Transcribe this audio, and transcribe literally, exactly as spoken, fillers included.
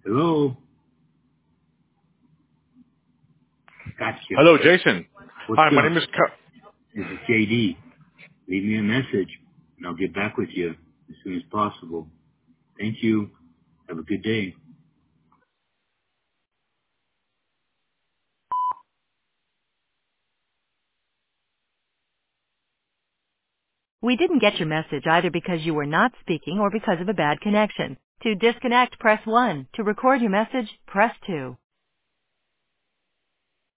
Hello? Gotcha. Hello, Jason. What's Hi, my up? name is Ka- This is J D. Leave me a message, and I'll get back with you as soon as possible. Thank you. Have a good day. We didn't get your message either because you were not speaking or because of a bad connection. To disconnect, press one. To record your message, press two.